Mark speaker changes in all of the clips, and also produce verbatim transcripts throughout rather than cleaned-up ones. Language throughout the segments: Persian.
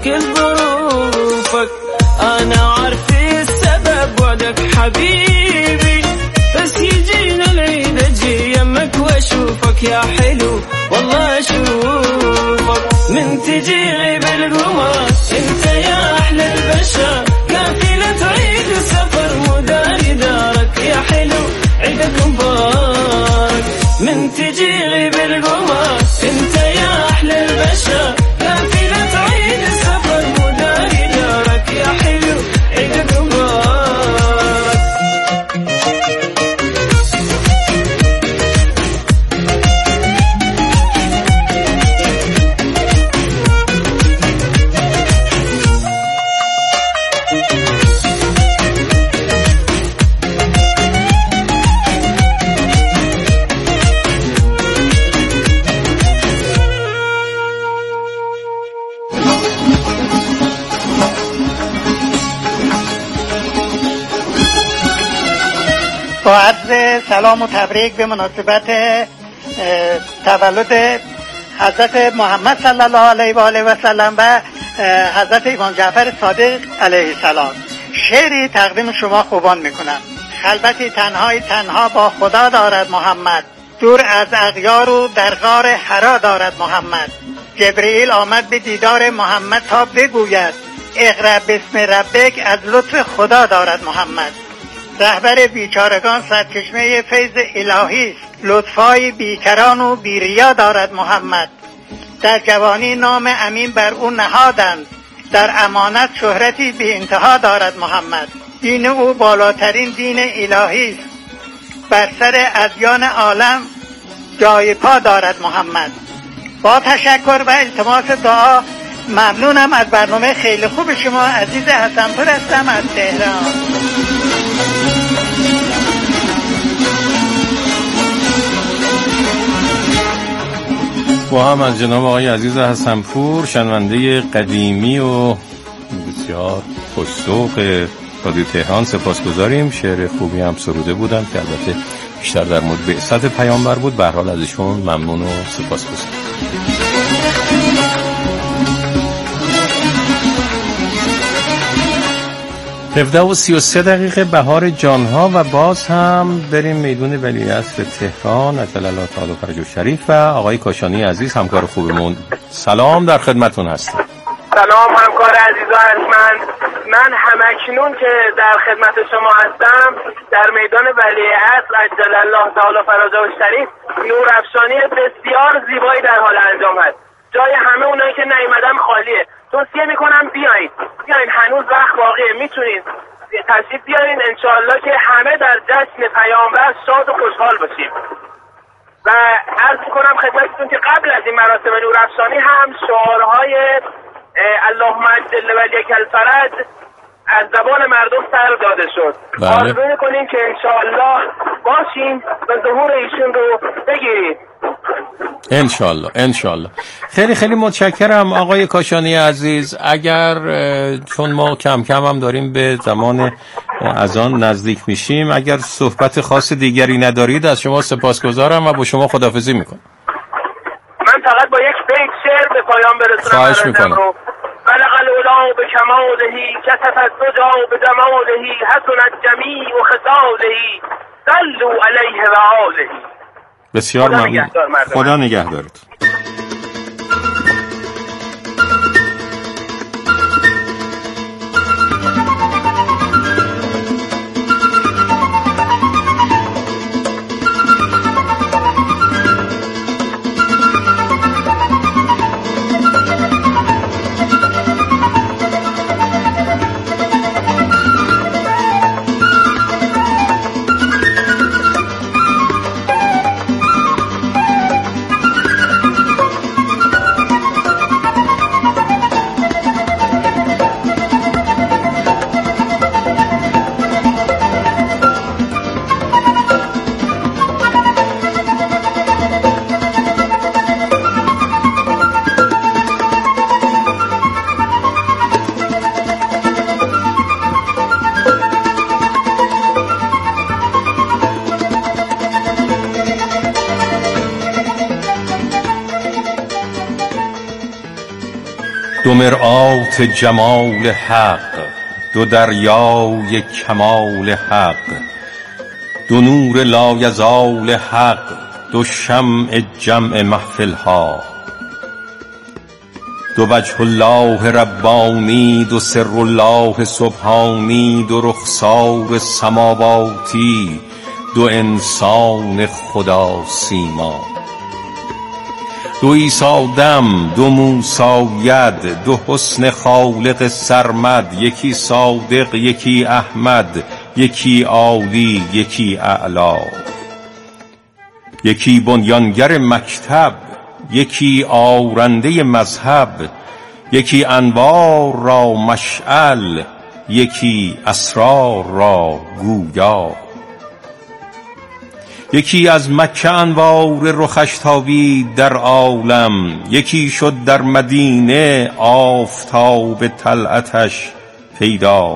Speaker 1: كل ظروفك. أنا عارف السبب بعدك حبيبي، بس يجينا العيد أجي يمك وأشوفك يا حلو والله أشوفك. من تجي غيب القمر انت يا أحلى البشر، قافلة عيد السفر مداري دارك يا حلو عيدك مبارك. من تجي غيب القمر انت يا أحلى البشر، قافلة عيد السفر مداري دارك يا حلو عيدك مبارك.
Speaker 2: با عرض سلام و تبریک به مناسبت تولد حضرت محمد صلی الله علیه و آله و سلم و حضرت امام جعفر صادق علیه السلام شعری تقدیم شما خوبان میکنم. خلوتی تنهای تنها با خدا دارد محمد، دور از اغیار و در غار حرا دارد محمد. جبرئیل آمد به دیدار محمد تا بگوید اقرأ بسم ربک، از لطف خدا دارد محمد. رهبر بیچارگان سرچشمه فیض الهی است، لطفای بیکران و بیریا دارد محمد. در جوانی نام امین بر او نهادند، در امانت شهرتی بی انتها دارد محمد. دین او بالاترین دین الهی است، بر سر ادیان عالم جای پا دارد محمد. با تشکر و التماس دعا ممنونم از برنامه خیلی خوب شما. عزیز حسنپور هستم از تهران.
Speaker 3: با هم از جناب آقای عزیز حسنپور شنونده قدیمی و بسیار خوش‌ذوق رادیو تهران سپاسگزاریم. شعر خوبی هم سروده بودن که البته بیشتر در مورد بعثت پیامبر بود. به هر حال ازشون ممنون و سپاسگزارم. هفده و سی و سه دقیقه بهار جانها و باز هم بریم میدون ولیعصر تهران عجل الله تعالی فرجه شریف و آقای کاشانی عزیز همکار خوبمون. سلام، در خدمتون هستم.
Speaker 4: سلام همکار عزیز و ارجمند. من همکنون که در خدمت شما هستم در میدان ولیعصر عجل الله تعالی فرجه شریف نورافشانی بسیار زیبایی در حال انجام هست. جای همه اونایی که نیومدن خالیه. توصیه میکنم بیاین بیاین هنوز وقت باقیه، میتونین تشریف بیارین. انشاءالله که همه در جشن پیامبر شاد و خوشحال باشیم. و عرض میکنم خدمتتون که قبل از این مراسم نورافشانی هم شعارهای اللهم عجل ولیک الفرج از زبان مردم سر داده شد. آرزو میکنیم که انشاءالله باشیم و ظهور ایشون رو بگیریم.
Speaker 3: انشالله انشالله. خیلی خیلی متشکرم آقای کاشانی عزیز. اگر چون ما کم کم هم داریم به زمان اذان نزدیک میشیم، اگر صحبت خاص دیگری ندارید از شما سپاسگزارم و با شما خداحافظی میکنم.
Speaker 4: من فقط با یک بیت شعر به پایان برسونم.
Speaker 3: خواهش میکنم.
Speaker 4: بلغ الولا به کمالهی کسف الدجا به جمالهی حسنت جمیع و خصالهی صلوا علیه و آلهی.
Speaker 3: بسیار ممنون. خدا نگهدارت. دو مرآت جمال حق، دو دریای کمال حق، دو نور لایزال حق، دو شمع جمع محفل ها، دو وجه الله ربانی، دو سر الله سبحانی، دو رخسار سماواتی، دو انسان خدا سیما، دو عیسی دم، دو موسی ید، دو حسن خالق سرمد، یکی صادق یکی احمد، یکی عالی یکی اعلا، یکی بنیانگر مکتب، یکی آرنده مذهب، یکی انوار را مشعل، یکی اسرار را گویا، یکی از مکه انوار رخش تابید در عالم، یکی شد در مدینه آفتاب طلعتش پیدا.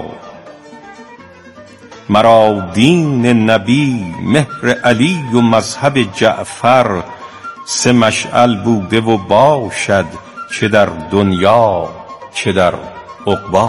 Speaker 3: مرا دین نبی، مهر علی و مذهب جعفر، سه مشعل بوده و باشد، چه در دنیا چه در عقبی.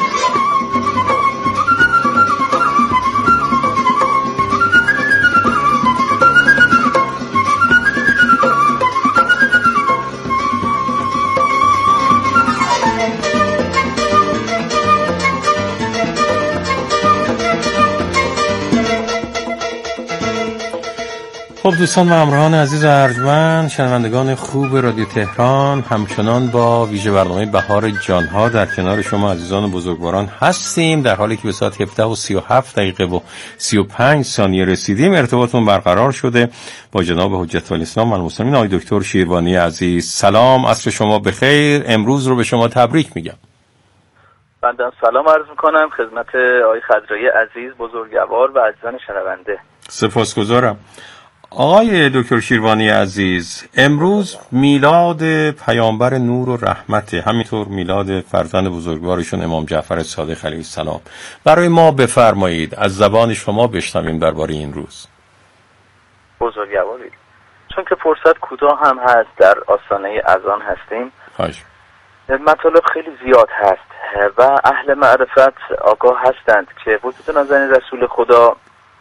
Speaker 3: خب دوستان و همراهان عزیز و ارجمند، شنوندگان خوب رادیو تهران، همچنان با ویژه برنامه بهار جانها در کنار شما عزیزان و بزرگواران هستیم، در حالی که به ساعت هفده و سی و هفت دقیقه و سی و پنج ثانیه رسیدیم. ارتباطمون برقرار شده با جناب حجت الاسلام المسلمین آقای دکتر شیروانی عزیز. سلام، عصر شما بخیر. امروز رو به شما تبریک میگم.
Speaker 5: بنده سلام عرض میکنم خدمت آقای خضرایی عزیز بزرگوار و عزیزان شنونده.
Speaker 3: سپاسگزارم. آقای دکتر شیروانی عزیز، امروز میلاد پیامبر نور و رحمت، همینطور میلاد فرزند بزرگوارشون امام جعفر صادق علیه السلام. برای ما بفرمایید، از زبان شما بشنویم درباره این روز.
Speaker 5: بزرگوارید، چون که فرصت کوتاه هم هست، در آستانه اذان هستیم،
Speaker 3: خواهش.
Speaker 5: مطالب خیلی زیاد هست و اهل معرفت آگاه هستند که وجود نازنین رسول خدا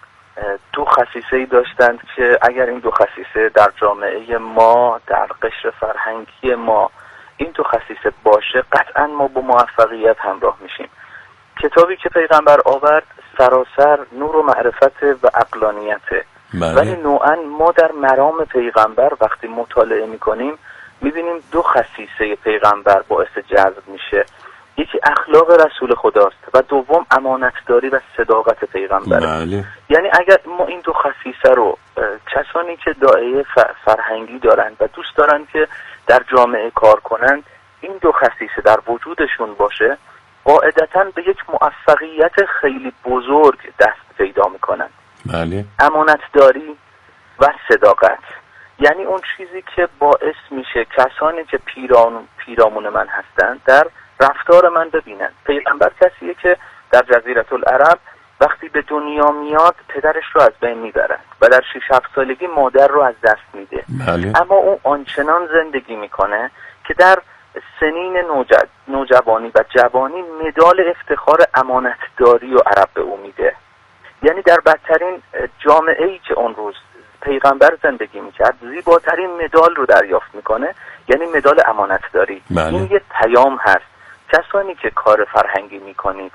Speaker 5: دو خصیصه‌ای داشتند که اگر این دو خصیصه در جامعه ما، در قشر فرهنگی ما این دو خصیصه باشه، قطعا ما با موفقیت همراه میشیم. کتابی که پیغمبر آورد سراسر نور و معرفت و عقلانیته، ولی نوعا ما در مرام پیغمبر وقتی مطالعه میکنیم میبینیم دو خصیصه پیغمبر باعث جذب میشه. یکی اخلاق رسول خداست و دوم امانتداری و صداقت پیغمبره.
Speaker 3: بله.
Speaker 5: یعنی اگر ما این دو خصیصه رو کسانی که داعیه فرهنگی دارند و دوست دارند که در جامعه کار کنند این دو خصیصه در وجودشون باشه، قاعدتاً به یک موفقیت خیلی بزرگ دست پیدا میکنند.
Speaker 3: بله.
Speaker 5: امانتداری و صداقت، یعنی اون چیزی که باعث میشه کسانی که پیران پیرامون من هستند در رفتار من ببینن. پیغمبر کسیه که در جزیره العرب وقتی به دنیا میاد پدرش رو از بین میبرن و در شش هفت سالگی مادر رو از دست میده.
Speaker 3: بله.
Speaker 5: اما اون آنچنان زندگی میکنه که در سنین نوجد، نوجوانی و جوانی مدال افتخار امانتداری و عرب به او میده. یعنی در بدترین جامعه‌ای که اون روز پیغمبر زندگی میکرد زیباترین مدال رو دریافت میکنه، یعنی مدال امانتداری.
Speaker 3: بله.
Speaker 5: این یه پیام هست. کسانی که کار فرهنگی میکنید،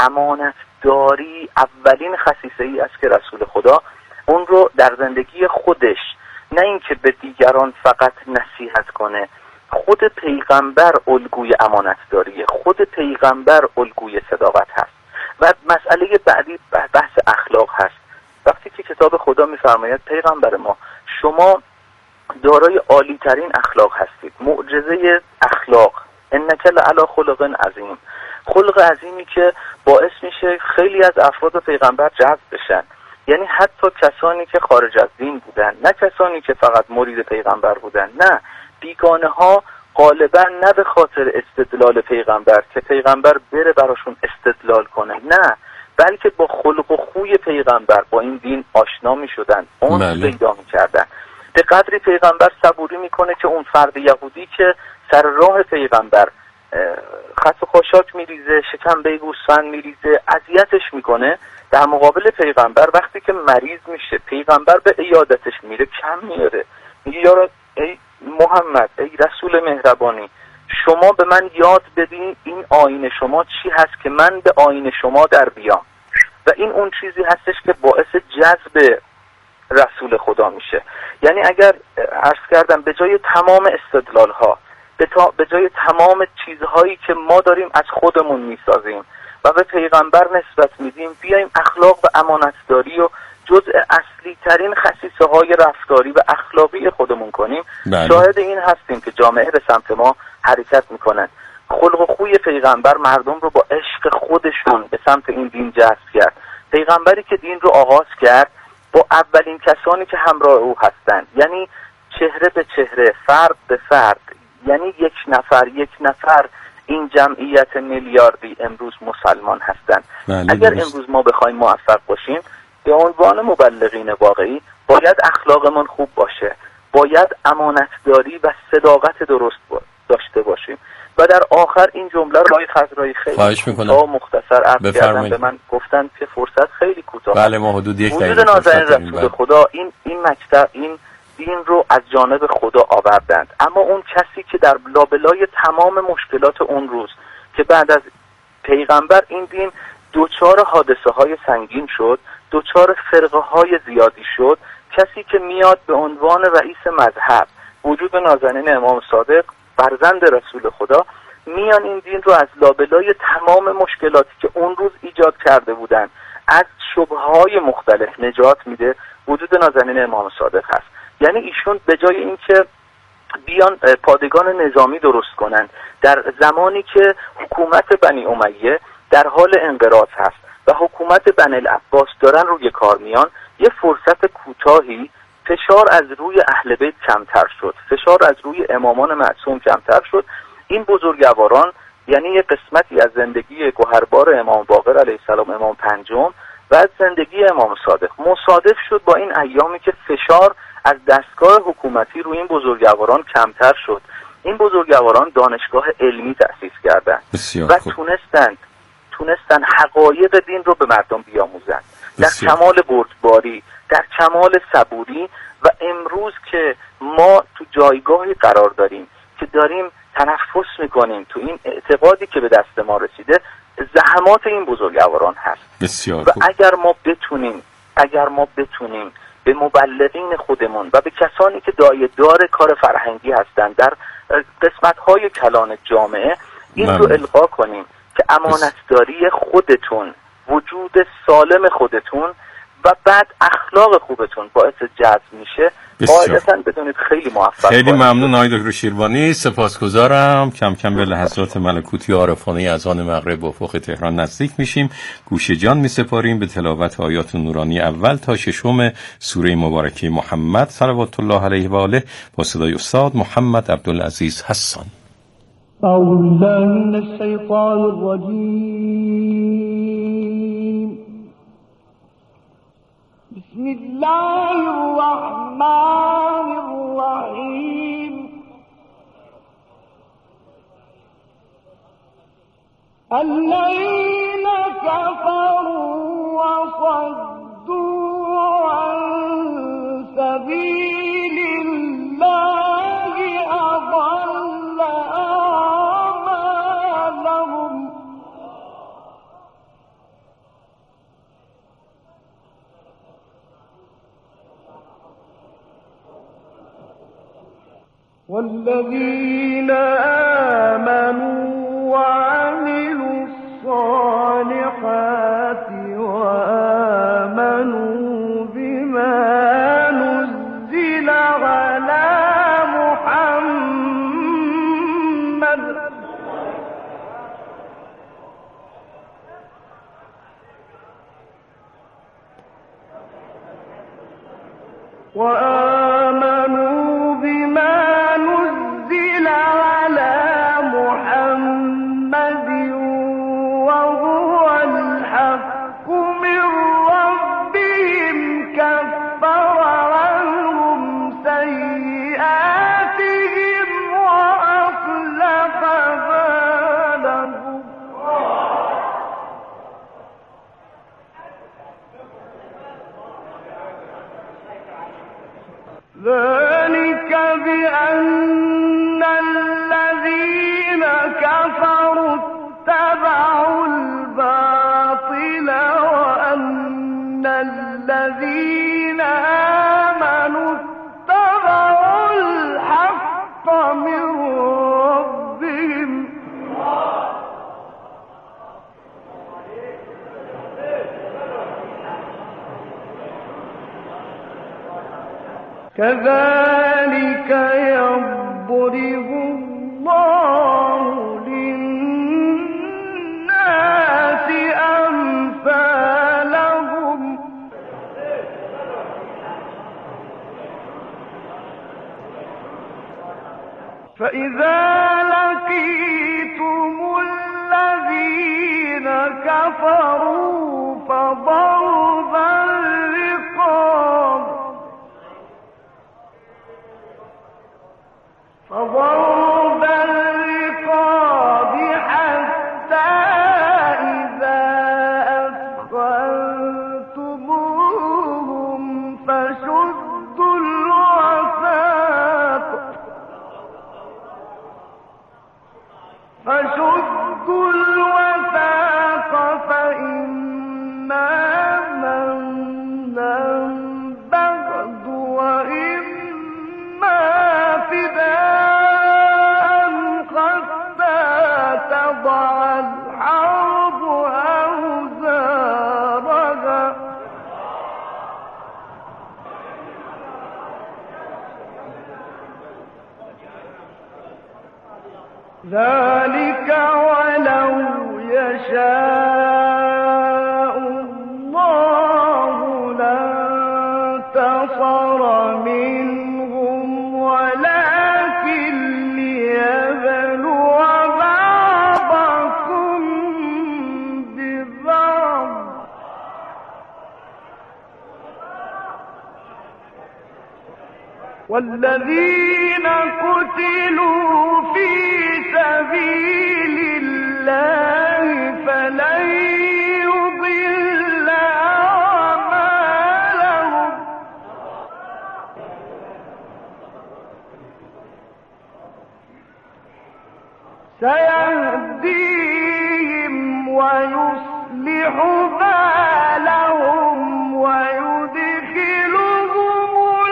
Speaker 5: امانتداری اولین خصیصه ای است که رسول خدا اون رو در زندگی خودش، نه اینکه به دیگران فقط نصیحت کنه، خود پیغمبر الگوی امانتداری، خود پیغمبر الگوی صداقت هست. و مسئله بعدی بحث اخلاق هست. وقتی که کتاب خدا میفرماید پیغمبر ما شما دارای عالی ترین اخلاق هستید، معجزه اخلاق، انک لعلی خلق عظیم، خلق عظیمی که باعث میشه خیلی از افراد پیغمبر جذب بشن. یعنی حتی کسانی که خارج از دین بودن، نه کسانی که فقط مرید پیغمبر بودن، نه، بیگانه ها غالبا نه به خاطر استدلال پیغمبر که پیغمبر بره براشون استدلال کنه، نه، بلکه با خلق و خوی پیغمبر با این دین آشنا می شدن، اون پیدا می کردن. به قدری پیغمبر صبوری میکنه که اون فرد یهودی که سر راه پیغمبر خس و خاشاک میریزه، شکمبه گوسفند میریزه، اذیتش میکنه. در مقابل پیغمبر وقتی که مریض میشه پیغمبر به عیادتش میره کم میاره، میگه یا ای محمد، ای رسول مهربانی، شما به من یاد بدین این آیین شما چی هست که من به آیین شما در بیام. و این اون چیزی هستش که باعث جذب رسول خدا میشه. یعنی اگر عرض کردم به جای تمام استدلال ها، به, به جای تمام چیزهایی که ما داریم از خودمون میسازیم و به پیغمبر نسبت میدیم، بیایم اخلاق و امانتداری و جزء اصلی ترین خصیصه های رفتاری و اخلاقی خودمون کنیم، بله. شاهد این هستیم که جامعه به سمت ما حرکت میکنن. خلق و خوی پیغمبر مردم رو با عشق خودشون به سمت این دین جذب کرد. پیغمبری که دین رو آغاز کرد با اولین کسانی که همراه او هستند، یعنی چهره به چهره، فرد به فرد، یعنی یک نفر یک نفر این جمعیت میلیاردی امروز مسلمان هستند. اگر درست. امروز ما بخوایم موفق باشیم به عنوان مبلغین واقعی باید اخلاقمون خوب باشه، باید امانتداری و صداقت درست داشته باشیم. و در آخر این جمله رو رای خضرایی خیلی کوتاه مختصر عرض کردم، به من گفتن که فرصت خیلی کوتاه.
Speaker 3: بله ما حدود یک دقیقه.
Speaker 5: وجود نازنین رسول خدا این این مکتب این دین رو از جانب خدا آوردند، اما اون کسی که در لابلای تمام مشکلات اون روز که بعد از پیغمبر این دین دوچار حادثه های سنگین شد، دوچار فرقه های زیادی شد، کسی که میاد به عنوان رئیس مذهب، وجود نازنین امام صادق فرزند رسول خدا، میان این دین رو از لابلای تمام مشکلاتی که اون روز ایجاد کرده بودن، از شبهه‌های مختلف نجات میده. وجود نازنین امام صادق هست. یعنی ایشون به جای اینکه بیان پادگان نظامی درست کنند در زمانی که حکومت بنی امیه در حال انقراض هست و حکومت بنی العباس دارن روی کار میان، یه فرصت کوتاهی فشار از روی اهل بیت کمتر شد، فشار از روی امامان معصوم کمتر شد. این بزرگواران یعنی یه قسمتی از زندگی گوهربار امام باقر علیه السلام، امام پنجم، و از زندگی امام صادق مصادف شد با این ایامی که فشار از دستگاه حکومتی روی این بزرگواران کمتر شد. این بزرگواران دانشگاه علمی تأسیس کردند و تونستند تونستند حقایق دین رو به مردم بیاموزند در کمال بردباری، در کمال صبوری. و امروز که ما تو جایگاهی قرار داریم که داریم تنفس میکنیم تو این اعتقادی که به دست ما رسیده، زحمات این بزرگواران هست.
Speaker 3: بسیار
Speaker 5: و اگر ما بتونیم اگر ما بتونیم به مبلغین خودمون و به کسانی که دایه‌دار کار فرهنگی هستند در قسمت‌های کلان جامعه این من. رو القا کنیم که امانتداری خودتون، وجود سالم خودتون و بعد اخلاق خوبتون باعث جذب میشه، قاعدتاً بدونید خیلی موفق.
Speaker 3: خیلی ممنون آقای دکتر شیروانی، سپاسگزارم. کم کم به لحظات ملکوتی عارفانه اذان مغرب افق تهران نزدیک میشیم. گوش جان میسپاریم به تلاوت آیات نورانی اول تا ششم سوره مبارکه محمد صلوات الله علیه و آله با صدای استاد محمد عبدالعزیز حسان.
Speaker 6: اعوذ بالله من الشیطان الرجیم. بسم الله الرحمن الرحیم. الذين كفروا وصدوا عن سبيل الله أضل أعمالهم. والذين آمنوا وعملوا الصالحات وآمنوا بما نزل على محمد وآمنوا بما نزل على محمد وهو الحق من ربهم كفر عنهم سيئاتهم وأصلح بالهم. ذلك بأن الذين كفروا اتبعوا الباطل وأن الذين آمنوا اتبعوا الحق من ربهم كذلك يضرب الله للناس أمثالهم فإذا لقيتم الذين كفروا فضرب الرقاب فضرب الرقاب حتى إذا أثخنتموهم فشدوا الوثاق فشدوا الوثاق فإما منا بعد وإما فداء حتى تضع الحرب أوزارها ذلك ولو يشاء الله لانتصر منهم ولكن ليبلو بعضكم ببعض والذين قتلوا في سبيل الله فلن يضل أعمالهم سيهديهم ويصلح بالهم ويدخلهم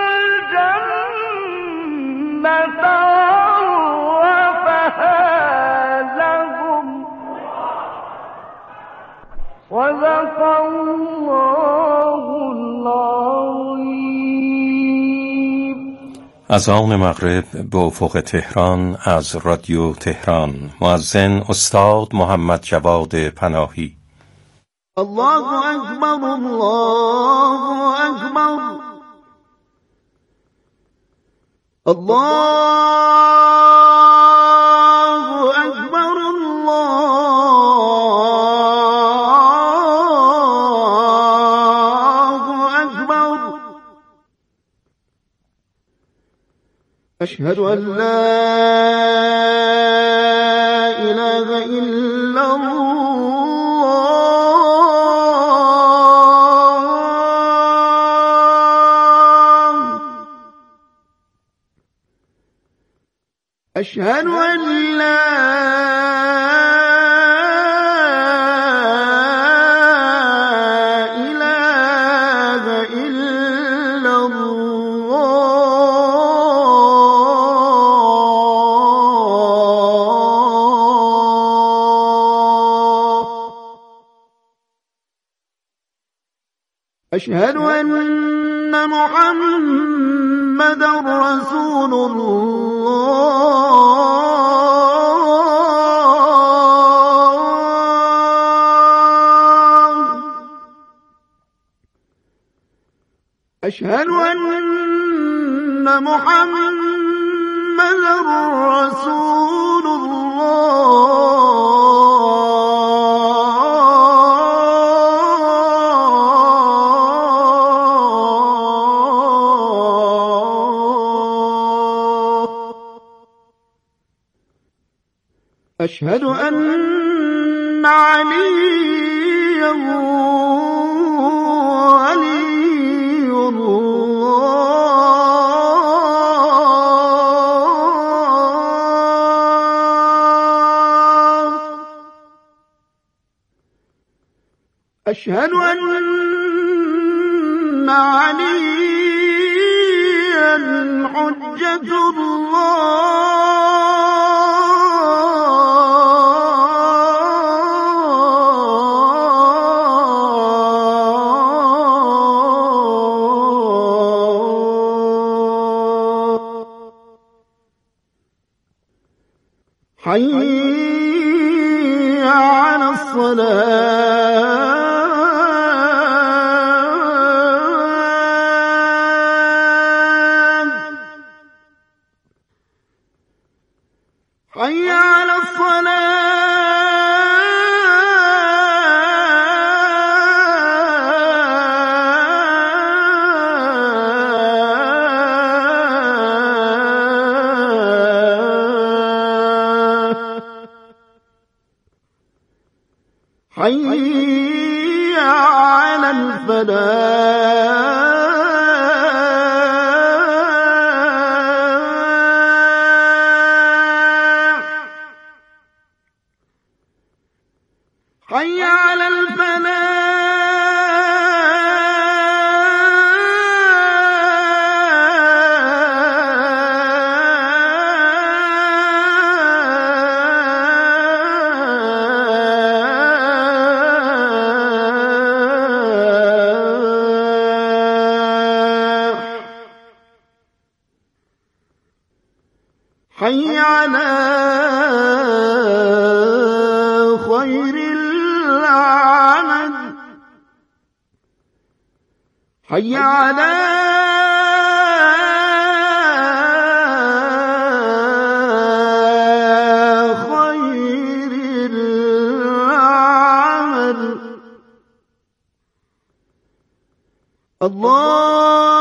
Speaker 6: الجنة صدق الله العظیم.
Speaker 3: از آن مغرب به افق تهران از رادیو تهران مؤذن استاد محمد جواد پناهی.
Speaker 7: الله اکبر الله اکبر الله اکبر الله اکبر اشهد ان لا اله الا الله أشهد أن لا إله إلا الله أشهد أن محمدا رسول الله أشهد أن محمدا رسول الله أشهد أن عليا ولي الله أشهد أن عليا حجة الله حي على الصلاة حي على حي على الفلاح حي على حي على خير العمل حي على خير العمل الله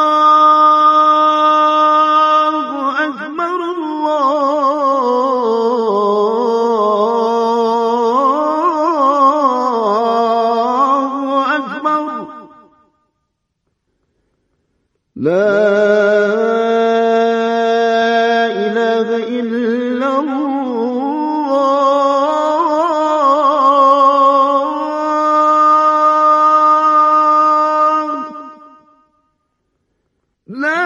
Speaker 7: لا إله إلا الله لا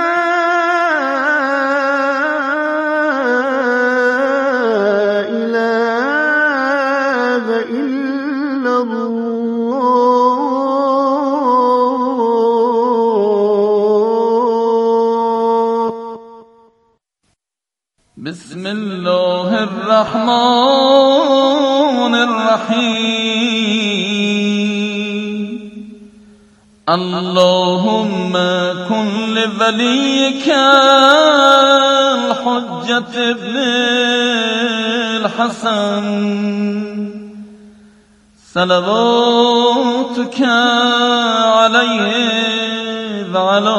Speaker 7: إله إلا الله
Speaker 8: بسم الله الرحمن الرحيم اللهم كن لوليك الحجة ابن الحسن صلواتك عليه وعلى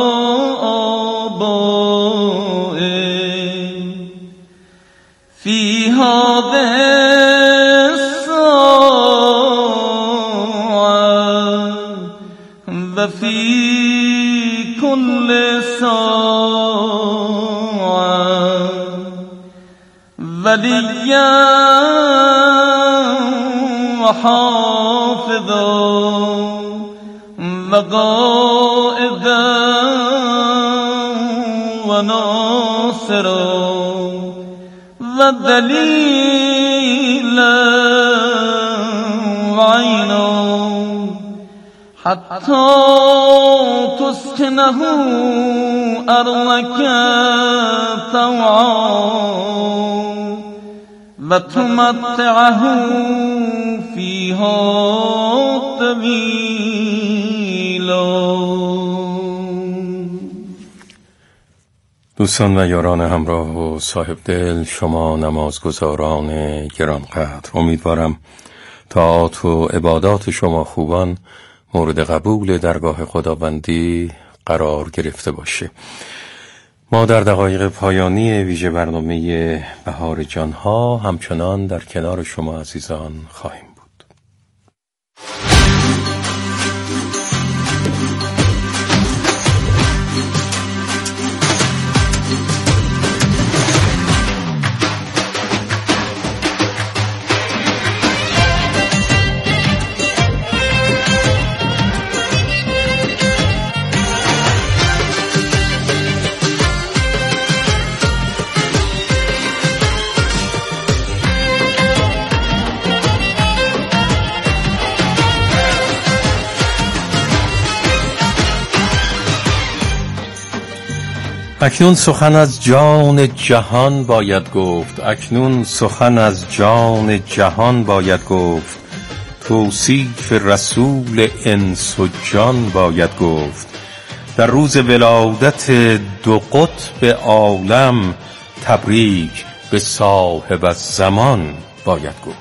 Speaker 8: في هذه الساعة وفي كل ساعة وليا وحافظا وقائدا وناصرا ودليلا وعينا حتى تسكنه أرضك طوعا وتمتعه فيها طويلا.
Speaker 3: دوستان و یاران همراه و صاحب دل، شما نمازگزاران گرانقدر، امیدوارم طاعات و عبادات شما خوبان مورد قبول درگاه خداوندی قرار گرفته باشه. ما در دقایق پایانی ویژه برنامه بهار جانها همچنان در کنار شما عزیزان خواهیم بود. اکنون سخن از جان جهان باید گفت، اکنون سخن از جان جهان باید گفت، توصیف رسول انس و جان باید گفت. در روز ولادت دو قطب عالم، تبریک به صاحب الزمان باید گفت.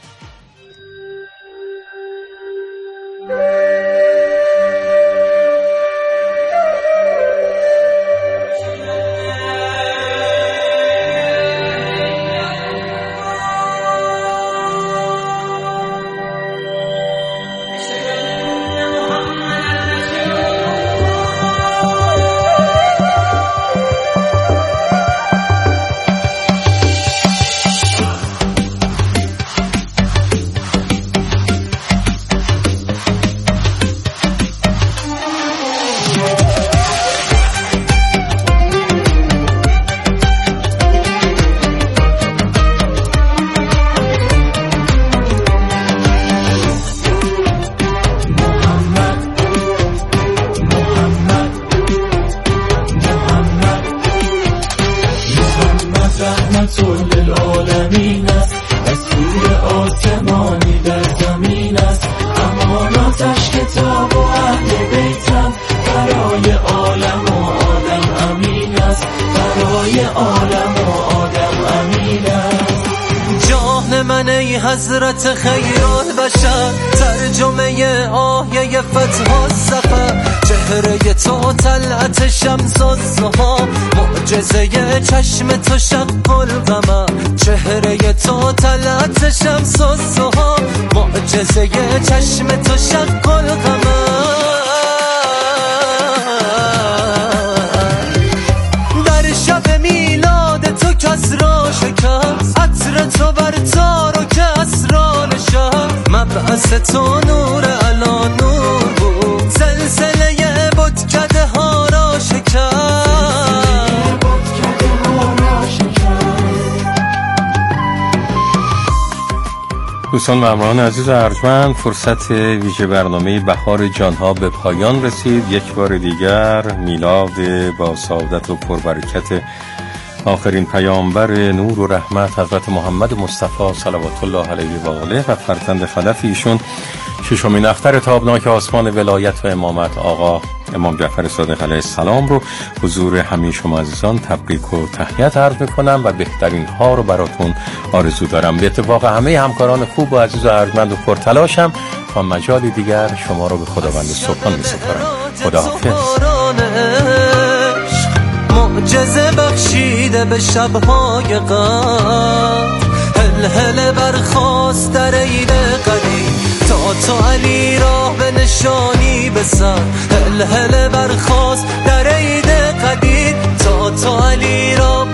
Speaker 9: حضرت خیر البشر، ترجمه آیه فتح الظفر، چهره تو طلعت شمس الضحی، معجزه چشم تو شق القمر، چهره تو طلعت شمس الضحی، معجزه چشم تو شق القمر. در شب میلاد تو کس را شکست، عطر تو بر تار و کسرا نشست، مبعث تو نور علا نور بود، زلزله بتکده ها را شکست.
Speaker 3: دوستان و همراهان عزیز و ارجمند، فرصت ویژه برنامه بهار جانها به پایان رسید. یک بار دیگر میلاد با سعادت و پربرکت آخرین پیامبر نور و رحمت حضرت محمد مصطفی صلوات الله علیه و آله و فرزند خلف ایشون، ششمین اختر تابناک آسمان ولایت و امامت آقا امام جعفر صادق علیه السلام رو حضور همه شما عزیزان تبریک و تهنیت عرض میکنم و بهترین ها رو براتون آرزو دارم. به اتفاق همه همکاران خوب و عزیز و ارجمند و پرتلاشم تا مجالی دیگر شما رو به خداوند سبحان میسپارم. خداحافظ.
Speaker 9: معجزه بخشیده به شبهای غم، هل هل برخواست در عید قدیم، تا تو علی راه به نشانی بسر، هل هل برخواست در عید قدیم، تا تو علی راه